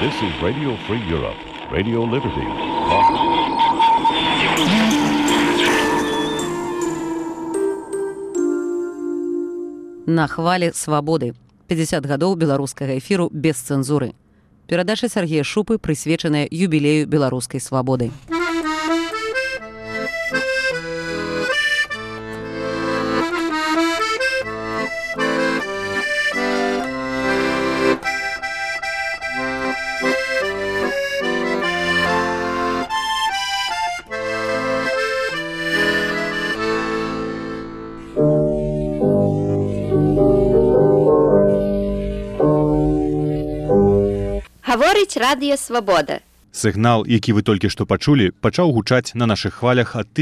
This is Radio Free Europe, Radio Liberty. На хвалі свабоды. 50 гадоў беларускага эфіру без цэнзуры. Перадача Сергея Шупы прысвечаная юбілею беларускай свабоды. Гаворыць радыё Свабода. Сігнал, які вы толькі што пачулі, пачаў гучаць на нашых хвалях ад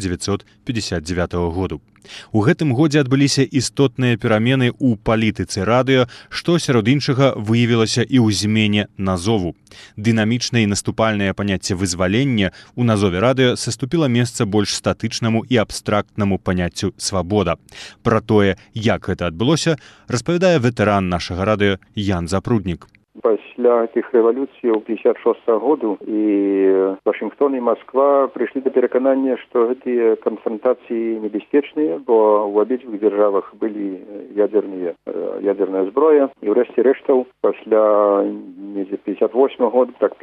1959 году. У гэтым годзе адбыліся істотныя перамены ў палітыцы радыё, што сярод іншага выявілася і ў змене назову. Дынамічнае і наступальнае паняцце вызвалення ў назове радыё саступіла месца больш статычнаму і абстрактнаму паняццю свабода. Пра тое, як гэта адбылося, распавядае ветэран нашага радыё Ян Запруднік. Пасля тых рэвалюцыяў 56-го году і Вашингтон і Москва прыйшлі да пераканання, што гэтыя канфронтацыі небяспечныя, бо ў абедзвюх дзяржавах былі ядерная зброя. І ўрэшце рэштаў, пасля 58 год, так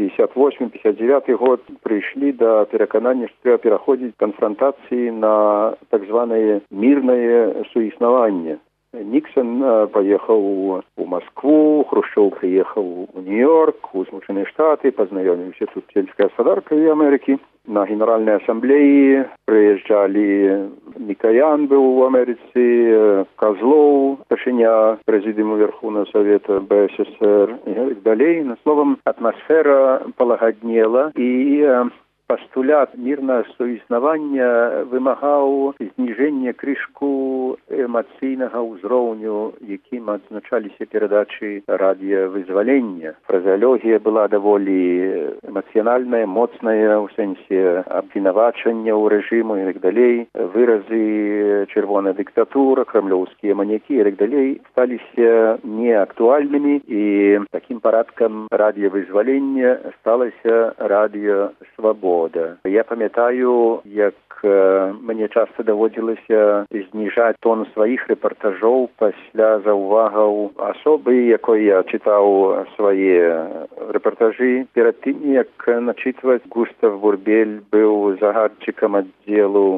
58-59 год прыйшлі да пераканання, што трэба пераходзіць канфронтацыі на так званае мірнае суіснаванне. Ніксон поехал у Москву, Хрущев приехал в Нью-Йорк, в Соединенные Штаты, познакомился тут с сельской господаркой Америки. На Генеральной Ассамблее приезжали Микоян был в Америке, Козлов, Пашиня, президиум Верховного Совета БССР и так далее. Словом, атмосфера полагоднела и пастулят мирного суіснавання вымагаў зніжэння крышку эмацыйнага ўзроўню, якім адзначаліся перадачы радыёвызвалення. Фразеалогія была даволі эмацыянальная, моцная, у сэнсе абвінавачання ў рэжыму і так далей. Выразы «чырвоная дыктатура», «крамлёўскія маньякі» і так далей сталіся неактуальнымі, і такім парадкам радыёвызвалення сталася радыёсвабода. Я памятаю, як мне часто даводзілася зніжаць тон сваіх рэпартажоў пасля заўвагаў асобы, якой я чытаў свае рэпартажы. Перад тым, як начытваць, Густав Бурбель быў загадчыкам аддзелу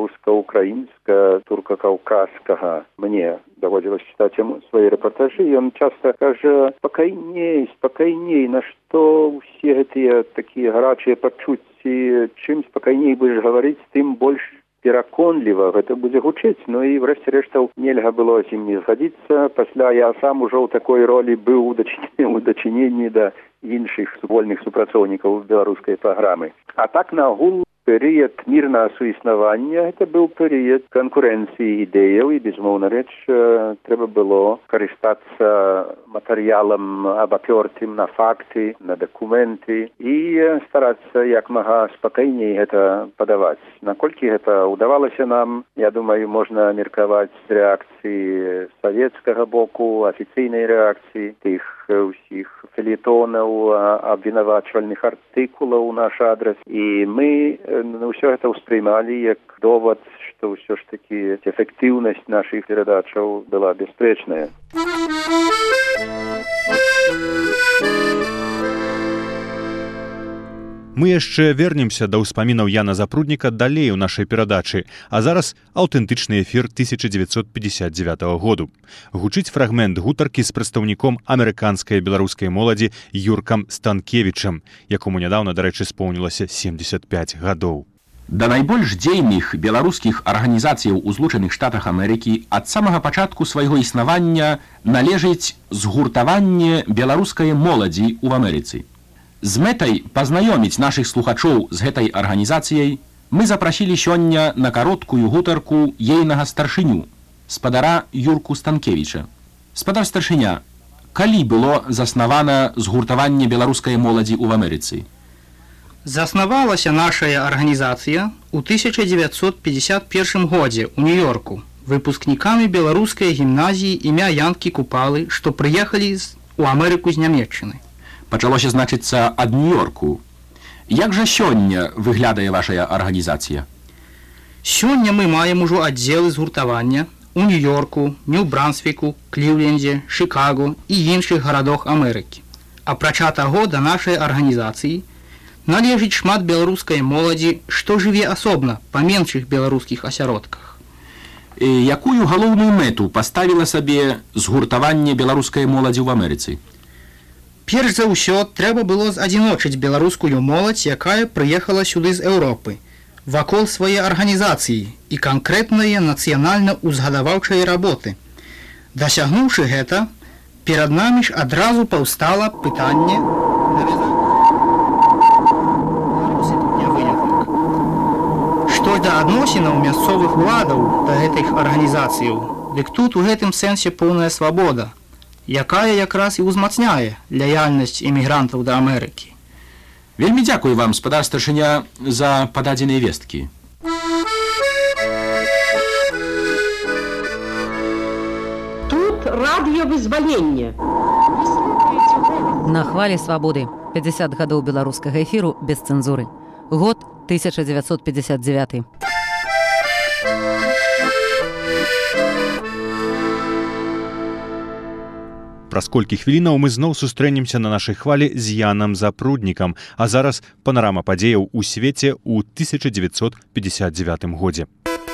беларуска-украінска-турка-каўказскага. Мне даводзілася чытаць яму свае рэпартажы, і ён часта кажа: спакайней, на што ўсе гэтыя такія гарачыя пачуцці, чым спакайней будзеш гаварыць, тым больш пераконліва гэта будзе гучэць. Ну і врэшце рэштаў нельга было з ім не згадзіцца. Пасля я сам ужо ў такой ролі быў у дачыненні да іншых вольных супрацоўнікаў беларускай праграмы. А так нагул перыяд мірнага суіснавання гэта быў перыяд канкурэнцыі ідэяў, і безумоўна рэч трэба было карыстацца матэрыялам абапёртым на факты, на дакументы і старацца як мага спакайней гэта падаваць. Наколькі гэта ўдавалася нам, я думаю, можна меркаваць з рэакцыі савецкага боку, афіцыйнай рэакцыі, тых усіх фельетонаў, абвінавачвальных артыкулаў у наш адрас. І мы ўсё гэта ўспрымалі як довад, што ўсё ж такі эфектыўнасць нашых перадачаў была бясспрэчная. Мы яшчэ вернемся да ўспамінаў Яна Запрудніка далей у нашай перадачы, а зараз аўтэнтычны эфір 1959 году. Гучыць фрагмент гутаркі з прадстаўніком амерыканскай беларускай моладзі Юркам Станкевічам, якому нядаўна, дарэчы, споўнілася 75 гадоў. Да найбольш дзейных беларускіх арганізацыяў у Злучаных Штатах Амерыкі ад самага пачатку свайго існавання належыць згуртаванне беларускай моладзі ў Амерыцы. З мэтай пазнаёміць нашых слухачоў з гэтай арганізацыяй мы запрасілі сёння на кароткую гутарку ейнага старшыню, спадара Юрку Станкевіча. Спадар старшыня, калі было заснавана згуртаванне беларускай моладзі ў Амерыцы? Заснавалася нашая арганізацыя ў 1951 годзе ў Нью-Йорку выпускнікамі беларускай гімназіі імя Янкі Купалы, што прыехалі ў Амерыку з Нямецчыны. Пачалося, значыцца, ад Нью-Йорку. Як жа сёння выглядае вашая арганізацыя? Сёння мы маем ужо аддзелы згуртавання у Нью-Йорку, Нью-Брансвіку, Кліўлендзе, Шыкаго і іншых гарадах Амерыкі. Апрача таго, да нашай арганізацыі належыць шмат беларускай моладзі, што жыве асобна па меншых беларускіх асяродках. Якую галоўную мэту паставіла сабе згуртаванне беларускай моладзі ў Амерыцы? Перш за ўсё, трэба было адзіночыць беларускую моладзь, якая прыехала сюды з Еўропы, вакол свае арганізацыі і канкрэтныя нацыянальна-узгадаваўчыя работы. Дасягнуўшы гэта, перад намі ж адразу паўстала пытанне што да адносінаў мясцовых уладаў да гэтых арганізацыяў, дык тут у гэтым сэнсе поўная свабода, якая якраз і ўзмацняе лаяльнасць эмігрантаў да Амерыкі. Вельмі дзякую вам, спадар старшыня, за пададзеныя весткі. Тут радыёвызваленне. На хвалі свабоды. 50 гадоў беларускага эфіру без цэнзуры. Год 1959. Праз колькі хвілінаў мы зноў сустрэнемся на нашай хвалі з Янам Запруднікам, а зараз панарама падзеяў у свеце ў 1959 годзе.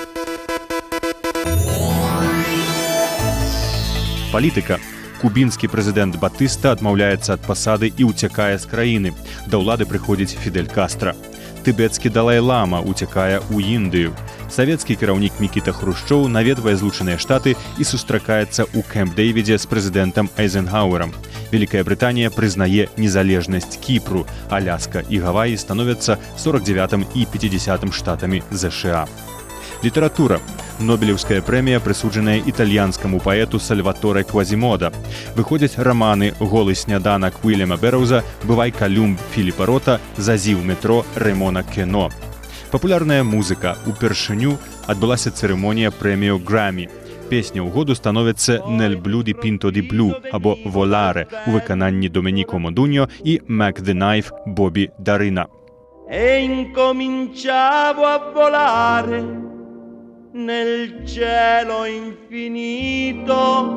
Палітыка. Кубінскі прэзідэнт Батыста адмаўляецца ад пасады і ўцякае з краіны. Да ўлады прыходзіць Фідель Кастра. Тыбецкі Далай-лама уцякае ў Індыю. Савецкі кіраўнік Мікіта Хрушчоў наведвае Злучаныя Штаты і сустракаецца ў Кэмп-Дэйвідзе з прэзідэнтам Эйзенхауэрам. Великая Брытанія прызнае незалежнасць Кіпру, Аляска і Гаваі становяцца 49-м і 50-м штатамі ЗША. Літаратура. Нобелеўская прэмія прысуджаная італьянскаму паэту Сальваторе Квазімода. Выходзяць раманы «Голы сняданак» Уильяма Берроуза, «Бывай Калюмб» Філіпа Рота, «Зазіў метро» Ремона Кено. Папулярная музыка. Упершыню адбылася цырымонія прэмію Грэмі. Песняў году становяцца «Нель блю ди пинто ди блю» або «Воларе» у выкананні Доменико Модуньо і «Мак the Knife» Бобі Дарина. E incominciavo a volare nel cielo infinito,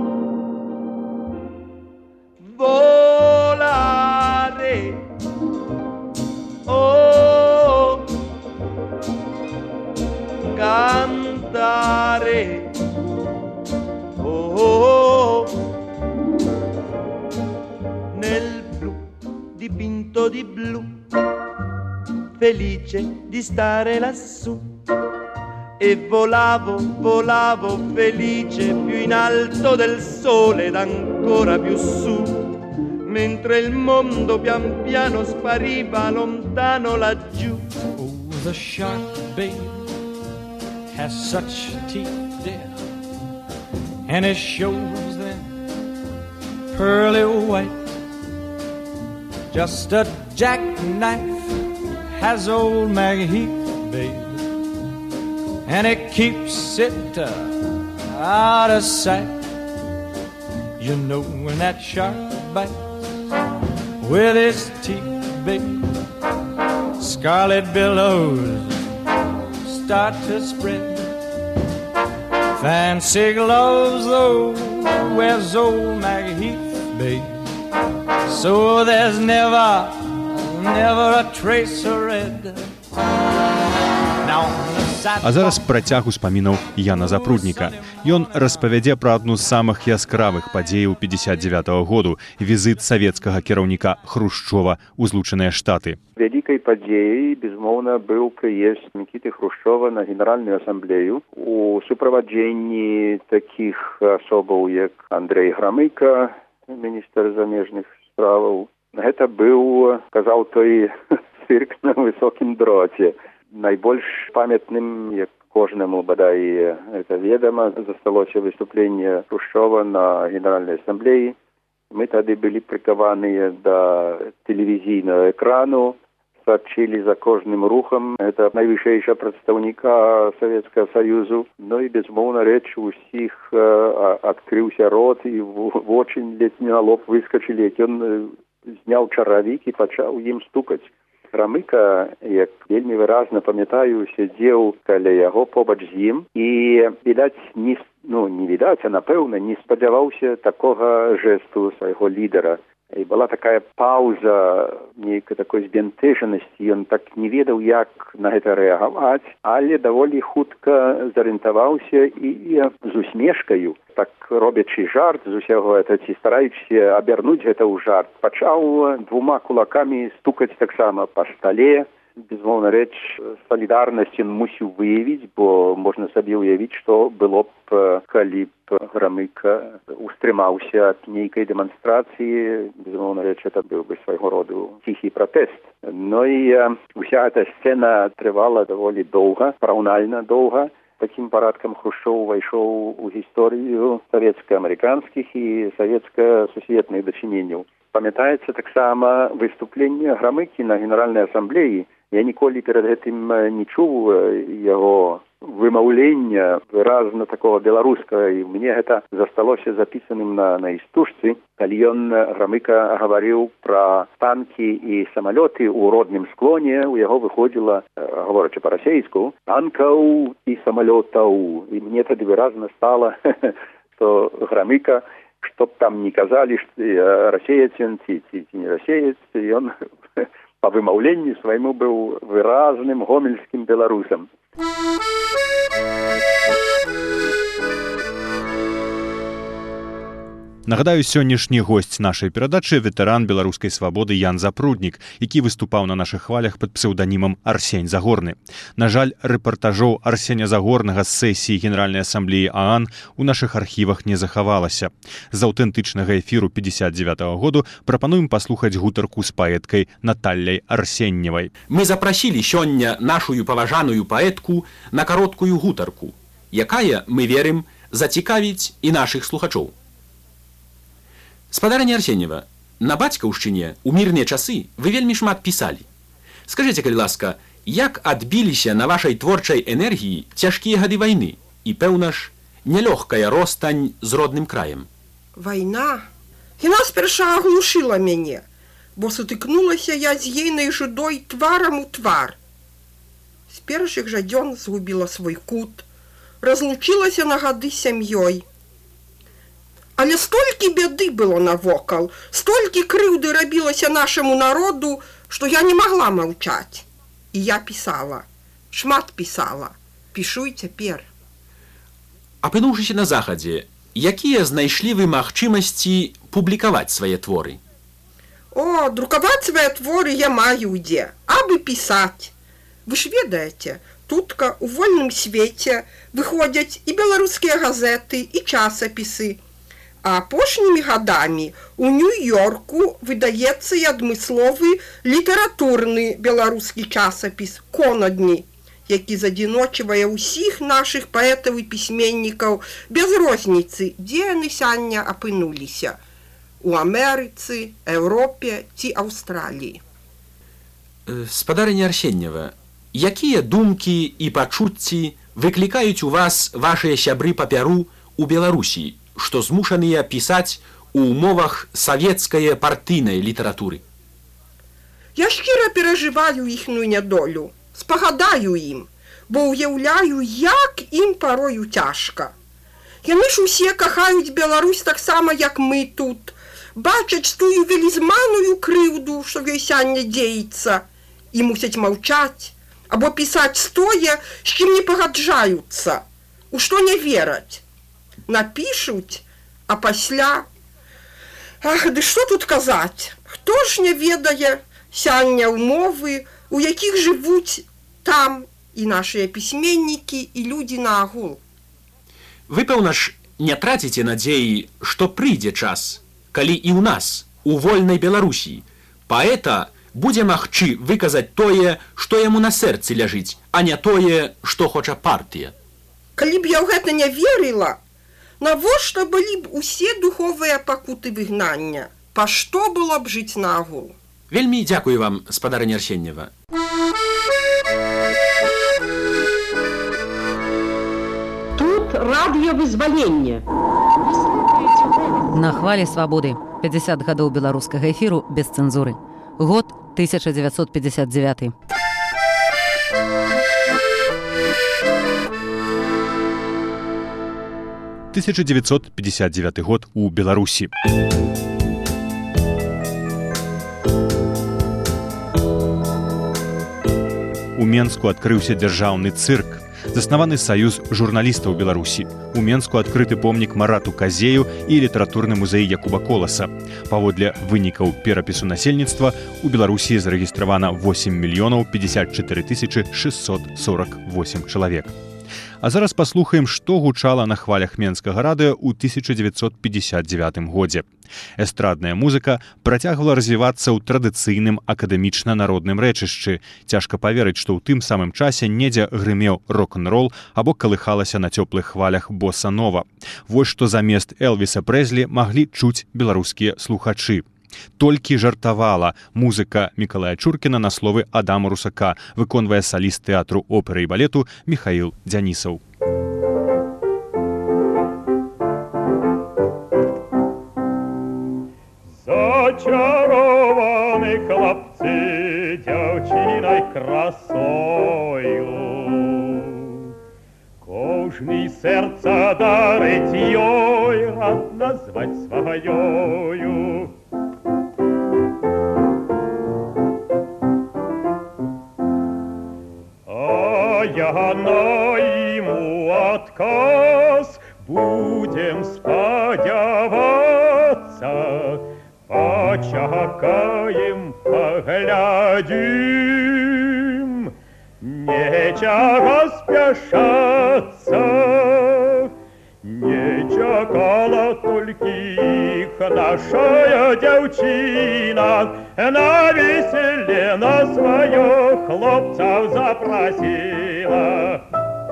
volare, oh, cantare, oh, nel blu dipinto di blu, felice di stare lassù. E volavo, volavo felice più in alto del sole ed ancora più su, mentre il mondo pian piano spariva lontano laggiù. Oh, the shark, babe, has such teeth, dear, and it shows them pearly white. Just a jackknife has old Maggie Heath, babe, and it keeps it out of sight. You know when that shark bites with his teeth, babe, scarlet billows start to spread. Fancy gloves, though, wears old Maggie Heath, babe, so there's never a trace of red. А зараз працяг успамінаў Яна Запрудніка. Ён распавядзе пра адну з самых яскравых падзеяў 59-го году – візіт савецкага кіраўніка Хрушчова ў Злучаныя Штаты. Вялікай падзеяй, безумоўна, быў прыезд Мікіты Хрушчова на Генеральную асамблею у суправаджэнні такіх асобаў, як Андрэй Грамыка, міністр замежных справаў. Гэта быў, казаў той, цырк на высокім дроце. Найбольш памятным, як кожнаму бадай это ведама, засталося выступленне Хрушчова на Генеральнай асамблеі. Мы тады былі прыкаваныя да тэлевізійнага экрану, сачылі за кожным рухам. Это найвышэйшая прадстаўніка Савецкага Саюзу. Ну і безумоўна рэч усіх адкрыўся рот і вочы ледзь не на лоб выскачылі, як ён зняў чаравік і пачаў ім стукаць. Грамыка, як вельмі выразна памятаю, сядзеў каля яго побач з ім і, відаць, не відаць, а напэўна, не спадзяваўся такога жэсту свайго лідара. І была такая паўза, нейкай такой збянтэжанасці, ён так не ведаў, як на гэта рэагаваць, але даволі хутка зарыентаваўся і з усмешкаю, так робячы жарт з усяго гэта, ці стараючыся абярнуць гэта ў жарт, пачаў двума кулакамі стукаць таксама па стале. Безумоўна, рэч, салідарнасць ён мусіў выявіць, бо можна сабе ўявіць, што было б, калі б Грамыка устрымаўся ад нейкай дэманстрацыі. Безумоўна, рэч, это быў бы свайго роду ціхі пратэст. Ну і уся эта сцэна трывала даволі доўга, параўнальна доўга. Такім парадкам Хрушчоў увайшоў у гісторыю савецка-амерыканскіх і савецка-сусветных дачыненняў. Памятаецца таксама выступленне Грамыкі на Генеральнай асамблеі. Я ніколі перад гэтым не чуў яго вымаўлення выразна такого беларускага, і мне гэта засталося запісаным на істужцы, калі ён, Грамыка, гаварыў пра танкі і самалёты ў родным склоне. У яго выходзіла, гаворачы па-расейску, танкаў і самалётаў. І мне тады выразна стала, што Грамыка, што б там не казалі, расеец ён ці не расеец, ён па вымаўленні свайму быў выразным гомельскім беларусам. Нагадаю, сённяшні госць нашай перадачы ветэран беларускай свабоды Ян Запруднік, які выступаў на нашых хвалях пад псеўданімам Арсень Загорны. На жаль, рэпартажоў Арсеня Загорнага з сесіі Генеральнай асамблеі ААН у нашых архівах не захавалася. З аўтэнтычнага эфіру 59-го году прапануем паслухаць гутарку з паэткай Наталляй Арсенневай. Мы запрасілі сёння нашую паважаную паэтку на кароткую гутарку, якая, мы верым, зацікавіць і нашых слухачоў. Спадарыня Арсеньева, на бацькаўшчыне ў мірныя часы вы вельмі шмат пісалі. Скажыце, калі ласка, як адбіліся на вашай творчай энергіі цяжкія гады вайны і, пэўна ж, нялёгкая ростань з родным краем? Вайна? Яна спярша аглушыла мяне, бо сутыкнулася я з ейнай жудой тварам у твар. З першых жа дзён згубіла свой кут, разлучылася на гады з сям'ёй. Але столькі бяды было навокал, столькі крыўды рабілася нашаму народу, што я не магла маўчаць. І я пісала, шмат пісала, пішу і цяпер. Апынуўшыся на захадзе, якія знайшлі вы магчымасці публікаваць свае творы? О, друкаваць свае творы я маю дзе, абы пісаць. Вы ж ведаеце, тутка у вольным свеце выходзяць і беларускія газеты, і часапісы. А апошнімі гадамі у Нью-Йорку выдаецца і адмысловы літаратурны беларускі часапіс «Конадні», які задзіночвае ўсіх нашых паэтаў і пісьменнікаў без розніцы, дзе яны сёння апынуліся – у Амерыцы, Еўропе ці Аўстраліі. Спадарыня Арсеньева, якія думкі і пачуцці выклікаюць у вас вашыя сябры па Перу ў Беларусі, што змушаныя пісаць у умовах савецкай партыйнай літаратуры? Я шчыра перажываю іхную нядолю, спагадаю ім, бо ўяўляю, як ім парою цяжка. Яны ж усе кахаюць Беларусь таксама, як мы тут, бачаць тую велізманую крыўду, што ёй сёння дзеецца, і мусяць маўчаць, або пісаць тое, з чым не пагаджаюцца, у што не вераць. Напішуць, а пасля... Ах, ды што тут казаць? Хто ж не ведае сёння ўмовы, у якіх жывуць там і нашыя пісьменнікі, і людзі наагул? Вы, пэўна ж, не траціце надзеі, што прыйдзе час, калі і ў нас, у вольнай Беларусі, паэта будзе магчы выказаць тое, што яму на сэрцы ляжыць, а не тое, што хоча партыя. Калі б я ў гэта не верыла, навошта былі б усе духовыя пакуты выгнання? Па што было б жыць наагул? Вельмі дзякую вам, спадарыня Арсеньева. Тут радыёвызваленне. На хвалі свабоды. 50 гадоў беларускага эфіру без цэнзуры. Год 1959. – 1959 год у Беларусі. У Менску адкрыўся дзяржаўны цырк. Заснаваны саюз журналістаў Беларусі. У Менску адкрыты помнік Марату Казею і літаратурны музей Якуба Коласа. Паводле вынікаў перапісу насельніцтва у Беларусі зарэгістравана 8 мільёнаў 54 тысячы 648 чалавек. А зараз паслухаем, што гучала на хвалях Менскага радыё ў 1959 годзе. Эстрадная музыка працягвала развівацца ў традыцыйным акадэмічна-народным рэчышчы. Цяжка паверыць, што ў тым самым часе недзе грымеў рок-н-рол або калыхалася на цёплых хвалях боса-нова. Вось што замест Элвіса Прэзлі маглі чуць беларускія слухачы. Толькі жартавала музыка Мікалая Чуркіна на словы Адама Русака, выконвае саліст тэатру оперы і балету Міхаіл Дзянісаў. Зачарованы хлопцы дзяўчынай красою, кожны сэрца дарыць ёй, рад назваць сваёю. Яна ему адказ, будем спадзявацца, пачакаем, паглядзім, нечага спяшацца. Не чакала толькі іх нашая дзяўчына, на веселе на сваё хлопцаў запросіла.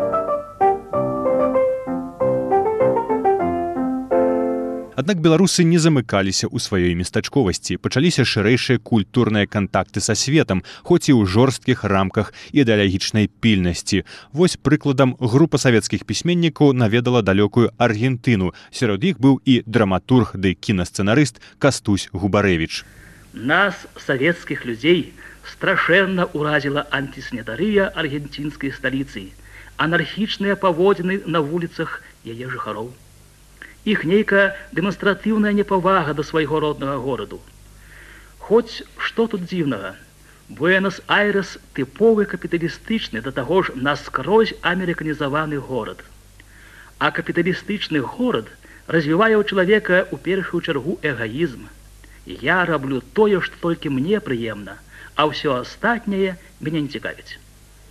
Аднак беларусы не замыкаліся ў сваёй местачковасці, пачаліся шырэйшыя культурныя кантакты са светам, хоць і ў жорсткіх рамках ідэалагічнай пільнасці. Вось прыкладам, група савецкіх пісьменнікаў наведала далёкую Аргентыну. Сярод іх быў і драматург ды кінасцэнарыст Кастусь Губарэвіч. Нас, советских людей, страшэнна уразила антисанітарыя аргентинской столицы, анархічныя паводзіны на вуліцах яе жыхароў. Іх нейкая дэманстратыўная непавага да свайго роднага гораду. Хоць што тут дзіўнага? Буэнос-Айрес тыповы капіталістычны, да таго ж наскрозь амерыканізаваны горад. А капіталістычны горад развівае ў чалавека ў першую чаргу эгаізм. Я раблю тое, што толькі мне прыемна, а ўсё астатняе мяне не цікавіць.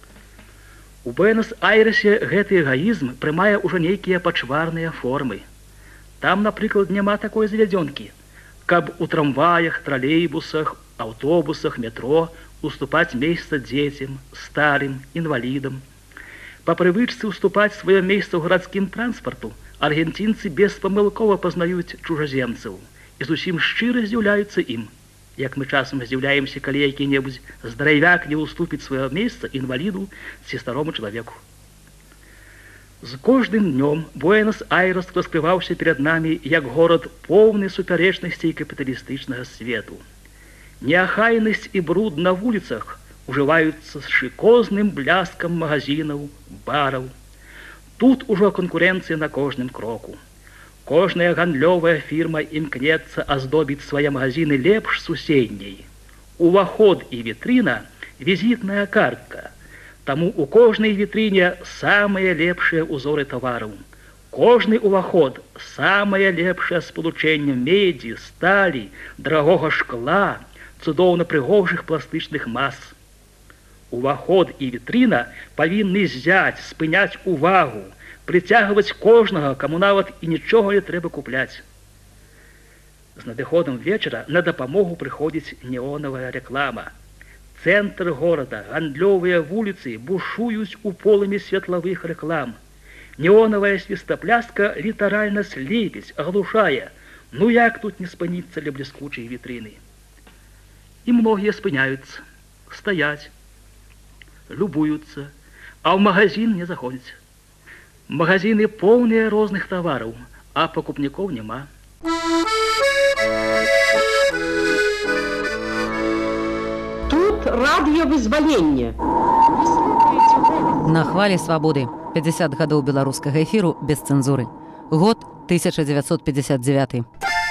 У Буэнос-Айресе гэты эгаізм прымае ўжо нейкія пачварныя формы. Там, напрыклад, няма такой завядзёнкі, каб у трамваях, тралейбусах, аўтобусах, метро уступаць месца дзецям, старым, інвалідам. Па прывычцы уступаць сваё месца ў гарадскім транспарту аргенцінцы беспамылкова пазнаюць чужаземцаў і зусім шчыра здзіўляюцца ім, як мы часам здзіўляемся, калі які-небудзь здаравяк не уступіць сваё месца інваліду ці старому чалавеку. З кожным днём Буэнос-Айрес раскрываўся перад намі як горад поўны супярэчнасцей капіталістычнага свету. Неахайнасць і бруд на вуліцах ужываюцца з шыкозным бляскам магазінаў, бараў. Тут ужо канкурэнцыя на кожным кроку. Кожная гандлёвая фірма імкнецца аздобіць свае магазіны лепш суседняй. Уваход і вітрына – візітная картка. Таму у кожнай вітрыне самыя лепшыя ўзоры тавараў. Кожны ўваход – самае лепшае спалучэнне медзі, сталі, дарагога шкла, цудоўна прыгожых пластычных мас. Уваход і вітрына павінны ззяць, спыняць увагу, прыцягваць кожнага, каму нават і нічога не трэба купляць. З надыходам вечара на дапамогу прыходзіць неонавая рэклама. Цэнтр горада, гандлёвыя вуліцы бушуюць у полымі светлавых рэклам. Неонавая свістапляска літаральна слепіць, аглушае. Ну як тут не спыніцца ля бліскучай вітрыны? І многія спыняюцца, стаяць, любуюцца, а ў магазин не заходзяць. Магазины поўныя розных тавараў, а пакупнікоў няма. радыёвызваленне. На хвалі свабоды. 50 гадоў беларускага эфіру без цэнзуры. Год 1959.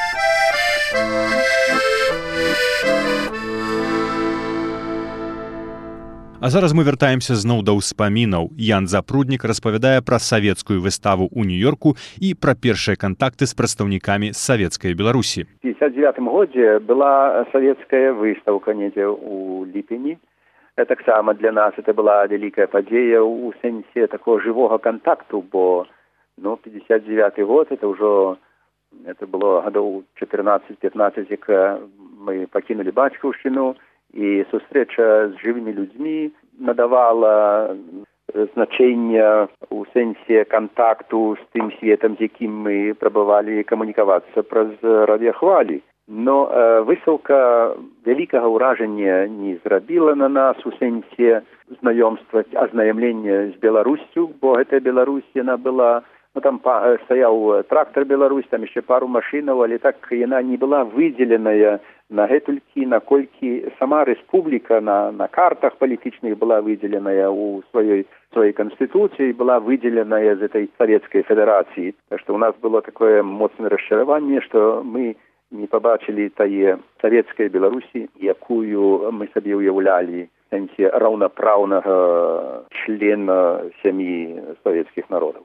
А зараз мы вяртаемся зноў да ўспамінаў. Ян Запруднік распавядае пра савецкую выставу ў Нью-Йорку і пра першыя кантакты з прадстаўнікамі савецкай Беларусі. В 1959 годзе была савецкая выстаўка недзе ў ліпені. Таксама для нас это была вялікая падзея ў сэнсе такого жывога кантакту, бо 59 год это было гадоў 14-15, як мы пакінулі бацькаўшчыну, і сустрэча з жывымі людзьмі надавала значэнне ў сэнсе кантакту з тым светам, з якім мы прабавалі камунікавацца праз радыёхвалі. Но выстаўка вялікага ўражання не зрабіла на нас у сэнсе знаёмства, азнаямлення з Беларусцю, бо гэтая Беларусь, яна была, там стаяў трактар Беларусь, там яшчэ пару машынаў, але так яна не была выдзеленая на гэтулькі, наколькі сама рэспубліка на картах палітычных была выдзеленая ў сваёй канстытуцыі, была выдзеленая з этой савецкай федэрацыі. Так што ў нас было такое моцнае расчараванне, што мы не пабачылі тае савецкай Беларусі, якую мы сабе ўяўлялі в сэнсе раўнапраўнага члена сям'і савецкіх народаў.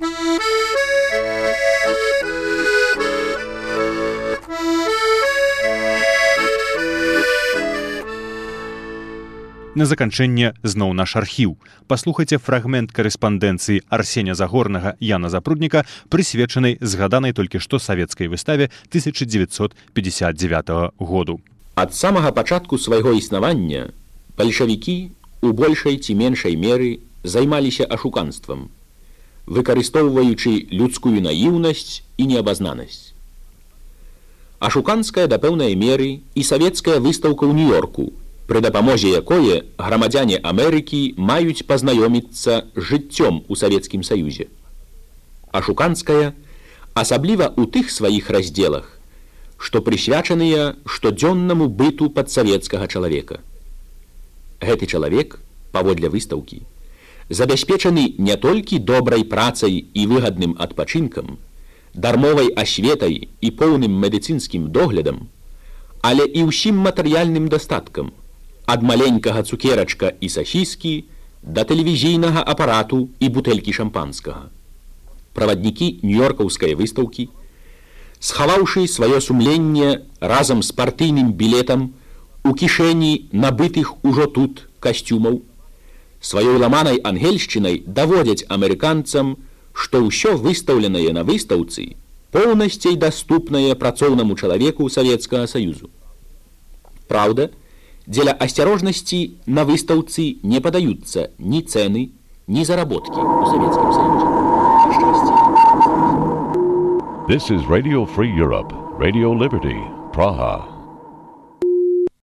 На заканчэнне зноў наш архіў. Паслухайце фрагмент карэспандэнцыі Арсеня Загорнага Яна Запрудніка, прысвечанай згаданай толькі што савецкай выставе 1959 году. Ад самага пачатку свайго існавання бальшавікі у большай ці меншай меры займаліся ашуканствам, выкарыстоўваючы людскую наіўнасць і неабазнанасць. Ашуканская да пэўнай меры і савецкая выстаўка ў Нью-Йорку, пры дапамозе якое грамадзяне Амерыкі маюць пазнаёміцца з жыццём у Савецкім Саюзе. Ашуканская асабліва ў тых сваіх раздзелах, што прысвячаныя штодзённаму быту падсавецкага чалавека. Гэты чалавек, паводле выстаўкі, забяспечаны не толькі добрай працай і выгадным адпачынкам, дармовай асветай і поўным медыцынскім доглядам, але і ўсім матэрыяльным дастаткам, ад маленькага цукерачка і сасіскі да тэлевізійнага апарату і бутэлькі шампанскага. Праваднікі нью-йоркаўскай выстаўкі, схаваўшы сваё сумленне разам з партыйным білетам у кішэні набытых ужо тут касцюмаў, сваёй ламанай ангельшчынай даводзяць амерыканцам, што ўсё выстаўленае на выстаўцы поўнасцей даступнае працоўнаму чалавеку Савецкага Саюзу. Праўда, дзеля асцярожнасці на выстаўцы не падаюцца ні цэны, ні заработкі ў Савецкім Саюзе. This is Radio Free Europe, Radio Liberty, Praha.